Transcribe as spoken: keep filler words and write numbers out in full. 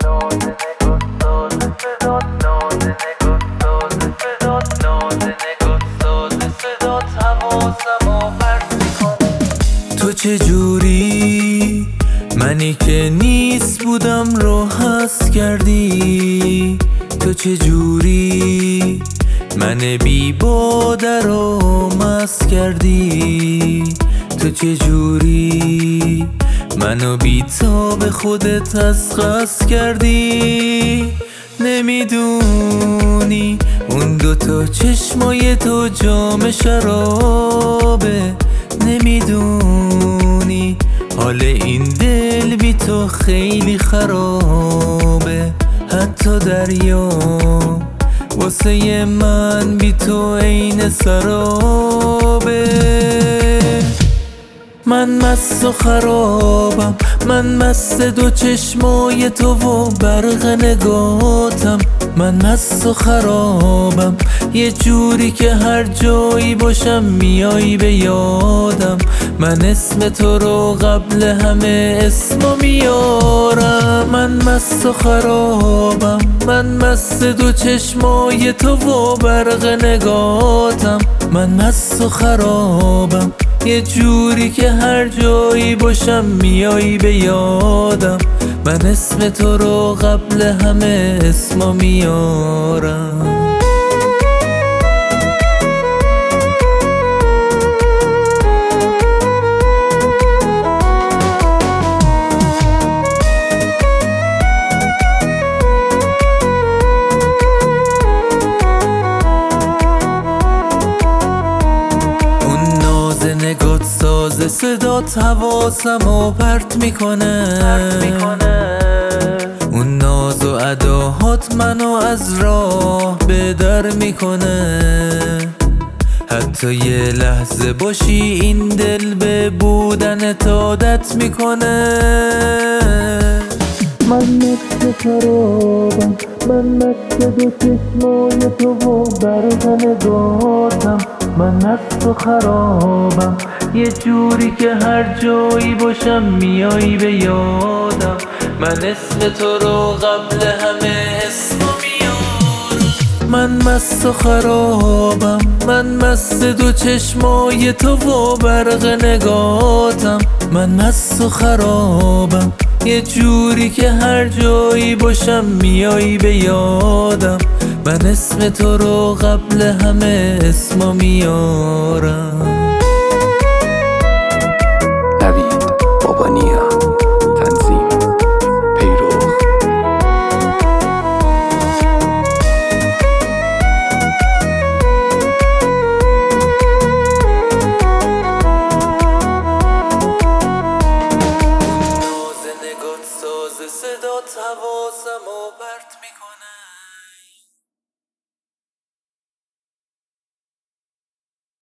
تو چجوری منی که نیست بودم رو حس کردی؟ تو چجوری من بی باده رو مست کردی؟ تو چجوری منو بی تاب خودت از خس کردی؟ نمیدونی اون دوتا چشمای تو جام شرابه، نمیدونی حال این دل بی تو خیلی خرابه. حتی دریا واسه من بی تو عین سرابه. من مست و خرابم، من مست دو چشمای تو و برق نگاتم. من مست و خرابم یه جوری که هر جایی باشم میایی به یادم. من اسم تو رو قبل همه اسمو میارم. من مست و خرابم، من مست دو چشمای تو و برق نگاتم. من مست و خرابم یه جوری که هر جایی باشم میایی به یادم. من اسم تو رو قبل همه اسمو میارم. نگات ساز صدات حواسم و پرت میکنه. اون ناز و اداهات منو از راه به در میکنه. حتی یه لحظه باشی این دل به بودنت عادت میکنه. من مثل خرابم، من مثل دو چشمای تو و برق نگاتم. من مست و خرابم یه جوری که هر جایی باشم میایی به یادم. من اسم تو رو قبل همه اسمو میارم. من مست و خرابم، من مست دو چشمای تو و برق نگاتم. من مست و خرابم یه جوری که هر جایی باشم میایی به یادم. من اسم تو رو قبل همه اسمو میارم. نوید